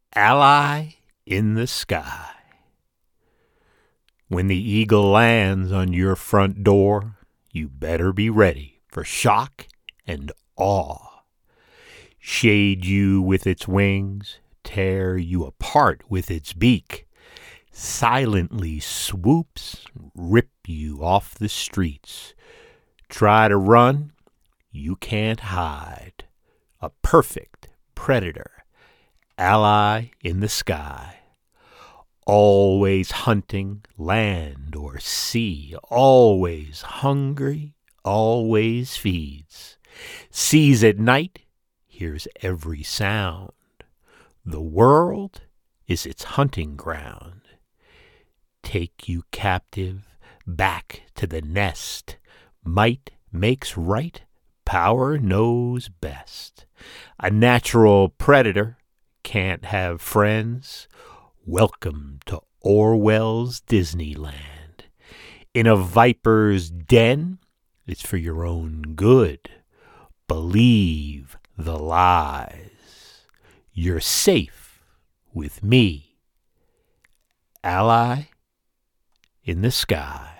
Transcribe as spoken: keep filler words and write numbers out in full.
Ally in the Sky. When the eagle lands on your front door, you better be ready for shock and awe. Shade you with its wings, tear you apart with its beak, silently swoops, rip you off the streets. Try to run, you can't hide. A perfect predator, ally in the sky. Always hunting land or sea, always hungry, always feeds. Sees at night, hears every sound. The world is its hunting ground. Take you captive, back to the nest. Might makes right, power knows best. A natural predator can't have friends. Welcome to Orwell's Disneyland. In a viper's den, it's for your own good. Believe the lies. You're safe with me. Ally in the Sky.